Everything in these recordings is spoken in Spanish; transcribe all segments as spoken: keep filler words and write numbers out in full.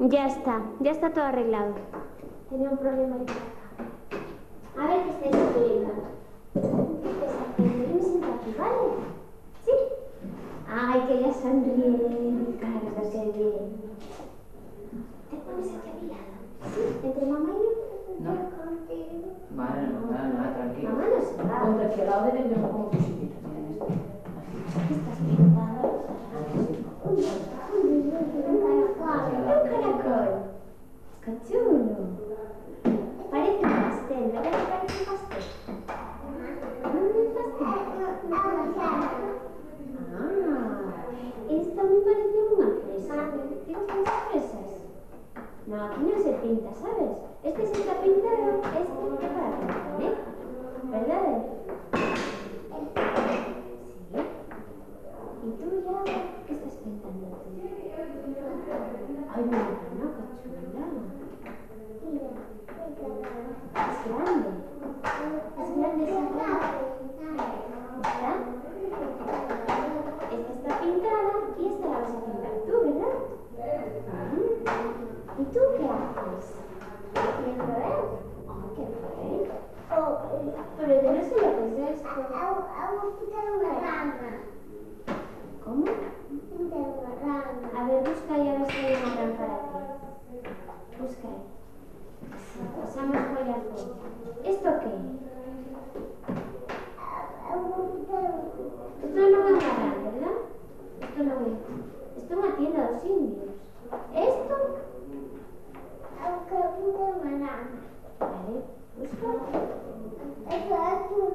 Ya está, ya está todo arreglado. Tenía un problema ahí por acá. A ver qué estáis haciendo. ¿Qué estáis haciendo? Yo me siento aquí, ¿vale? ¿Sí? Ay, que ella sonríe. Claro, qué bien. ¿Te pones aquí a mi lado? Sí, entre mamá y yo. No. Vale, no, nada, nada, tranquilo. Mamá no se va. Ponte aquí al lado de él, yo me pongo tu sitita. Mira, en este. ¿Qué estás pintando? Un caracol. ¡Qué chulo! Parece un pastel, ¿verdad que parece un pastel? ¿Dónde es el pastel? Ah, esto me parece una fresa. ¿Te gustan las fresas? No, aquí no se pinta, ¿sabes? Este sí está pintado, este es para pintar, ¿eh? ¿Verdad? Sí. ¿Y tú ya qué estás pintando tú? Ay, mira, no, qué chula. Es grande. Es grande esa rama. ¿Verdad? Esta está pintada y esta la vas a pintar tú, ¿verdad? Uh-huh. ¿Y tú qué haces? ¿Viendo él? Oh, qué bien. Oh, pero yo no sé lo que es esto. Hago pintar una rama. ¿Cómo? Pintar una rama. A ver, busca y a ver si hay una rama para ti. Busca ahí. Sí, pasamos joya a joya. ¿Esto qué es? Esto no es una rama, ¿verdad? Esto no es. Esto es una tienda de los indios. ¿Esto? Vale, busca. Eso es un...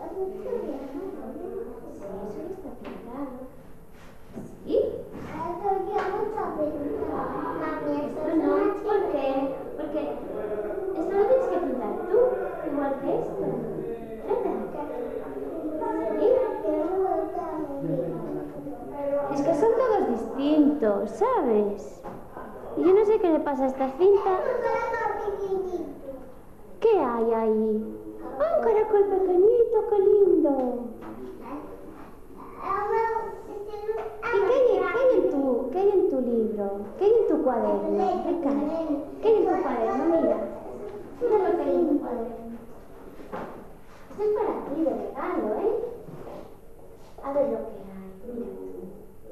Sí, eso ya está pintado. ¿Sí? Esto ya no está pintado. Mami, esto no. ¿Por qué? Porque esto lo tienes que pintar tú, igual que esto. ¿Sí? Es que son todos distintos, ¿sabes? Y yo no sé qué le pasa a esta cinta. ¿Qué hay ahí? ¡Ah, un caracol pequeñito, qué lindo! ¿Y qué hay, qué hay en tu, qué hay en tu libro? ¿Qué hay en tu cuaderno? Ricardo, ¿qué hay en tu cuaderno? Mira. Mira lo que hay en tu cuaderno. Esto es para ti de regalo, ¿eh? A ver lo que hay. Mira tú.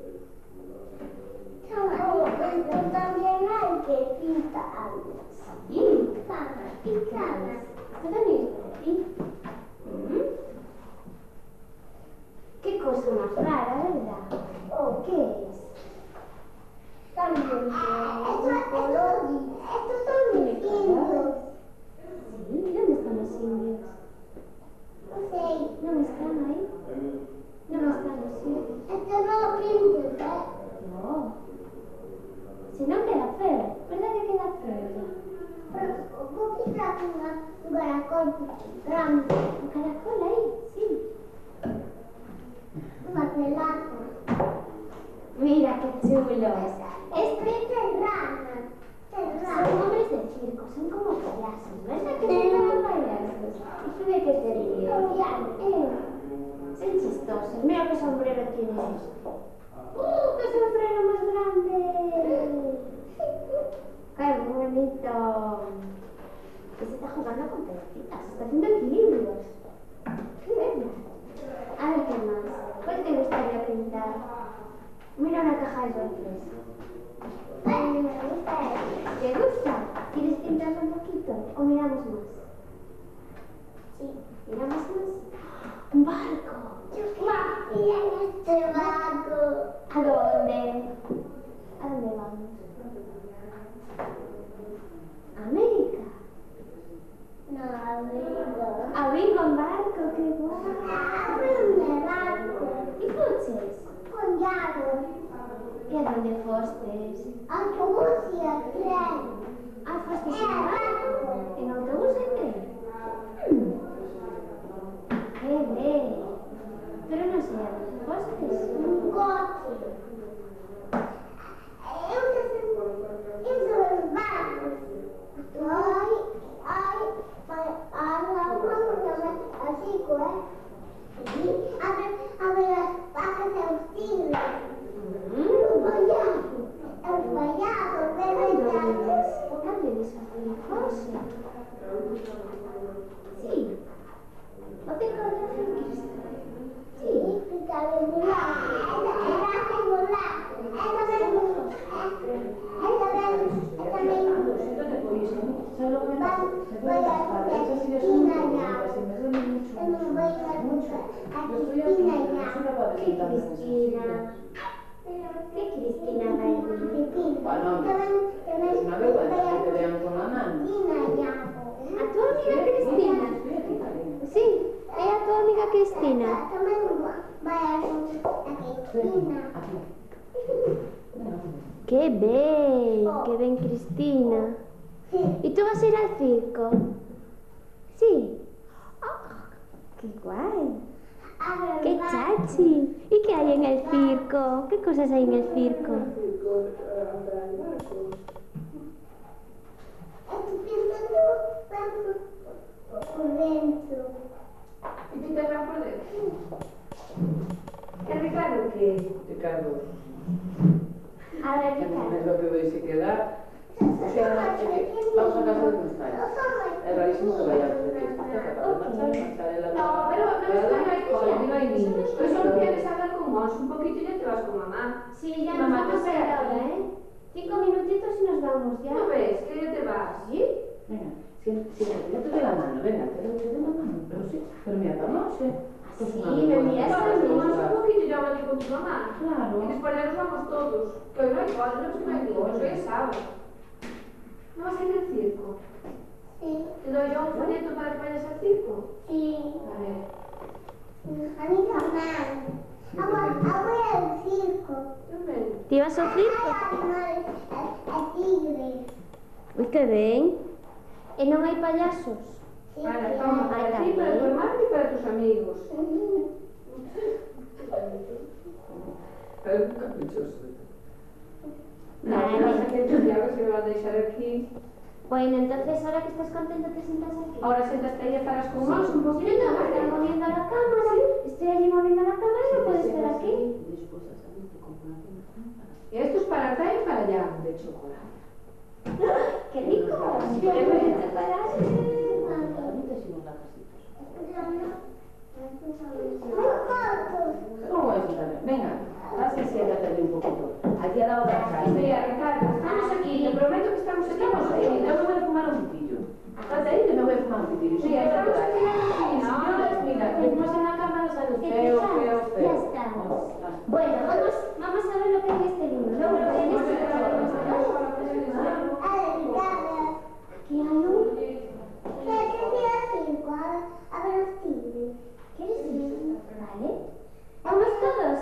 Esto también hay que pintar. Sí. Pintadas. Esto también es para ti. Qué cosa más rara, ¿verdad? Oh, ¿qué es? También tiene color. Estos son mis indios. Sí, ¿dónde están los indios? No sé. ¿No están ahí? No están los indios. Esto no lo pintes, ¿eh? No. Si no queda feo. ¿Verdad que queda feo? Pero, ¿cómo quitas un caracol grande? ¿Un caracol ahí? Sí. Una pelota. Mira qué chulo. Este es rana. Son hombres de circo, son como payasos, ¿verdad que son como payasos? ¿Y tú de qué te ríes? Eh, son chistosos. Mira qué sombrero tiene este. ¡Uh, qué sombrero más grande! ¡Qué bonito! Que se está jugando con pelotitas, está haciendo equilibrios. ¡Qué bella! A ver qué más. ¿Cuál te gustaría pintar? Mira una caja de dulces. Ay, me gusta eso. ¿Te gusta? ¿Quieres pintarlo un poquito? ¿O miramos más? Sí. ¿Miramos más? ¡Un barco! ¡Yo quería en este barco! ¿A dónde? ¿A dónde vamos? ¿A América? No, a Vigo. ¿A Vigo en barco? ¡Qué guay! ¿A dónde barco? ¿Y coches? Con llaves. ¿Y a dónde fostes? Autobús y a tren. ¿Ah, fostes en barco? ¿En autobús y en tren? Hmm. ¡Qué bien! Pero no sé a dónde fostes. Un coche. Eso es barco. Ay, ay, ahora vamos así, ¿eh? A ver, a ver las pajas auxiliares. Los payasos, los payasos, ¿verdad? esos circos? Sí. ¿No te conoces, Cristina? Sí. ¿Qué Cristina va a ir? Bueno, es una vergüenza que te vean con la mano. ¿A tu amiga Cristina? Sí, ella tu amiga Cristina. ¡Qué bien! ¡Qué bien, Cristina! ¿Y tú vas a ir al circo? Sí. Oh, ¡qué guay! ¡Qué chachi! ¿Y qué hay en el circo? ¿Qué cosas hay en el circo? Por dentro. ¿Y tú te vas por dentro? ¿Qué Ricardo qué? Ricardo, A ver, ¿qué Ricardo. es lo que vais a quedar? O sea, vamos a casa de unos padres. Es rarísimo que vayamos de fiesta. Marchar, marchar en la No, pero no es que no hay cole, no hay niños. Tú solo quieres hablar con vos un poquito y ya te vas con mamá. Sí, ya nos Mamá, vamos te a ir espera. ahora, ¿eh? Cinco minutitos y nos vamos ya. ¿No ves? Que ya te vas. ¿Sí? Venga, siéntate, yo te doy la mano, venga, te doy, te doy la mano. Pero sí, pero mira, vamos, ¿eh? Pues Sí, una me vergüenza. miras Vamos, también. tomas un poquito y ya hablas con tu mamá. Claro. Y después ya nos vamos todos. Que hoy no hay cole, no es que no hay niños, hoy es sábado. ¿No vas a ir al circo? Sí, ¿Te doy yo un folleto para que vayas al circo? sí. A ver. A mí también. Vamos, vamos al circo. Yo ven. ¿Te ibas al circo? Al tigre. Uy, qué bien. ¿Y no hay payasos? Sí, Para, sí. toma, para ti, para tu hermano y para tus amigos. Es un caprichoso. No, Vale. pero pasa que tú ya ves que me vas a dejar aquí. Bueno, entonces ahora que estás contento te sientas aquí. Ahora siéntate ahí y farás con vos un Sí, poquito. no, no, estoy moviendo la cámara. Estoy allí moviendo la cámara y no puedo estar aquí. Después a salir te compro una lámpara. Y esto es para acá y para allá de chocolate. ¡Qué rico! Yo voy a preparar. Bonitas y unos lacasitos. ¿Cómo voy a sentarme? Venga, pasa y siéntate un poquito. Aquí a la otra casa. Mira, Ricardo, estamos aquí. Te prometo que estamos aquí. Estamos ahí, yo me voy a fumar un pitillo. Estate ahí que me voy a fumar un pitillo. Sí, Sí, ahí estamos está. aquí. Señores, mira, que fuimos en la cámara, sale ¿Qué feo, tal? feo, feo. Ya estamos. Ostras. Bueno, vamos, vamos a ver lo que hay en este libro. Luego lo que hay en este libro. Aquí hay un... ¿Quieres ir? Vale. ¿Vamos todos?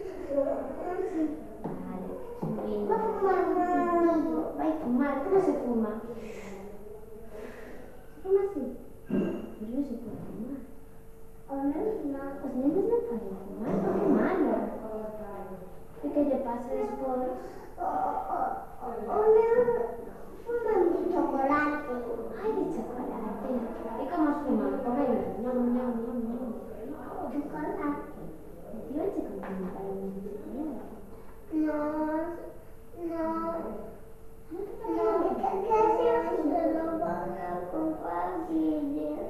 Vale. Bien. Va a fumar. ¿Cómo se fuma? ¿Se fuma así? Pues no se puede fumar. Los niños no pueden fumar. ¡Qué malo! ¿Y qué le pasa después? ¡Ay, de chocolate! ¿Y cómo fuma? Por ahí. Ñam, ñam, ñam, ñam. Chocolate. Tío, el chocolate para mí es chocolate. No, no, no, ¿qué hacemos si no lo van a comprar? Ay, sí.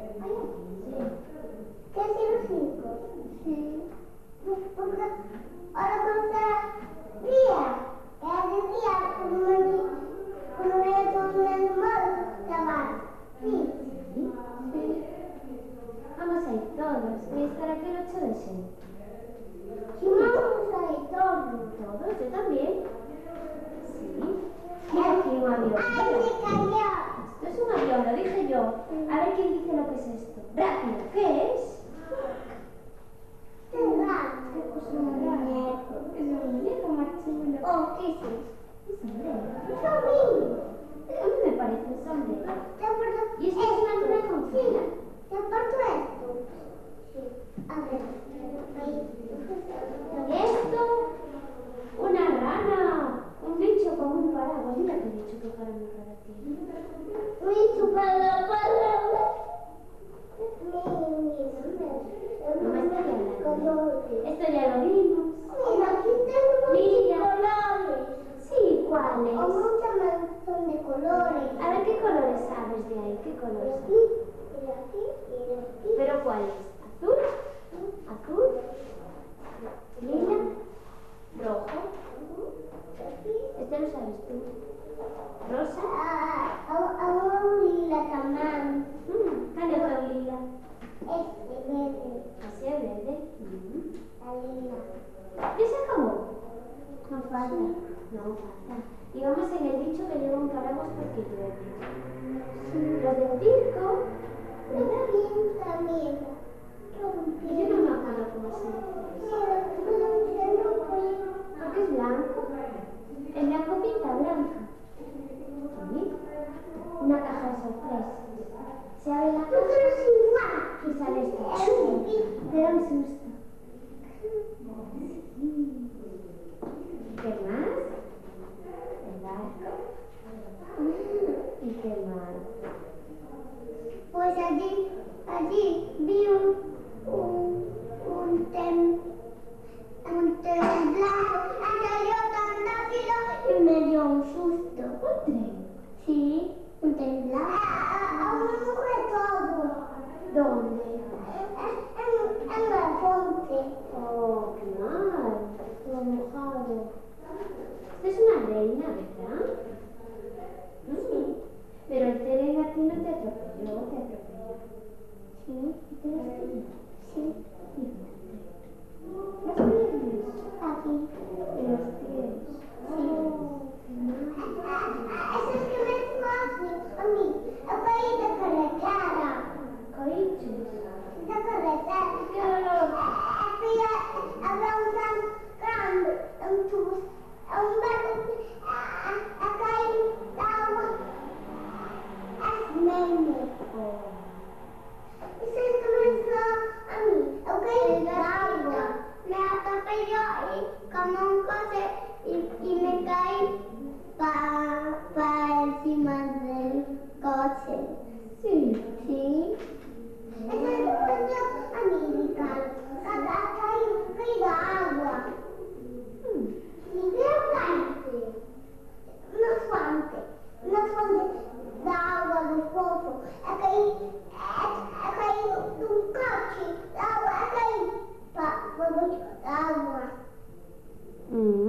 ¿Qué hacemos cinco? Sí. Porque ahora vamos a día. Es de día, como me como me con un animal, chaval. Sí. Sí. Vamos a ir todos. Voy a estar aquí el ocho de septiembre. Sí, vamos a ir todos. ¿Todos? ¿Yo también? Sí. Mira aquí un avión. ¡Ay, se cayó! Esto es un avión, lo dije yo. A ver quién dice lo que es esto. Rápido, ¿qué es? ¡Qué raro! Es un muñeco. Es un muñeco más chulo. Oh, ¿qué es eso? Es un sombrero. ¡Es a mí! A mí me parece un sombrero. ¿Te acuerdas? ¿Y esto es una luna con Sí, fila? ¿te acuerdas esto? Sí. A ver. Ahí. ¿Y esto? Una rana. Un bicho con un paraguas. Mira qué bicho que para mí para ti. Mi chupada para Mamá está hablando. Esto ya lo vimos. Mira, aquí tengo Mira. muchos colores. Sí, O ¿cuáles? muchos montón de colores. A ver qué colores. colores sabes de ahí? ¿Qué colores aquí, sabes? y aquí, y aquí. ¿Pero cuál es? ¿Azul? ¿Azul? ¿Lila? ¿Rojo? Este lo sabes tú. ¿Rosa? Ah, ahora lila también. Mm, ¿Cuál es la lila? Este verde, ¿Así es verde? la lila. ¿Ya se acabó? No falta. No falta. Y vamos en el bicho que luego encaramos porque llueve. Los del circo. Está bien también. Yo no me acuerdo cómo se dice. Porque es blanco. El blanco pinta blanca. ¿Sí? Una caja de sorpresas. Se abre la caja y sale esto. ¡Chum! Te da un susto. ¿Qué más? El barco. ¿Y qué más? Pues allí, allí vi un, un, un tem, un tren blanco, salió tan rápido y me dio un susto. ¿Un tren? Sí, un tren blanco. A una mujer todo. ¿Dónde? En, en la fuente. Oh, qué mal. Todo mojado. Esta es una reina, ¿verdad? Sí. Pero el tren a ti no te atropelló, te atropelló. Sí, ¿Te lastimó? sí, ¿Y dónde? Los pies. aquí. En los pies. Oh, qué mal. Eso es que me es fácil. A mí, a caí de carretera. ¿Caíste? De carretera. ¡Qué dolor! Había, había un gran, grande, un tubo, un barco, a, a caer de agua. Es meme. Eso es que me hizo a mí. A caí de agua. Me atropelló y como un coche y, y me caí para pa encima del coche. Sí. Sí. Eso es eso a mí, Ricardo. Ha caído, caído agua. Y veo fuente. Una fuente. Una fuente de agua del pozo. Ha caído, ha, ha caído de un coche. De agua, ha caído para por agua. Mm.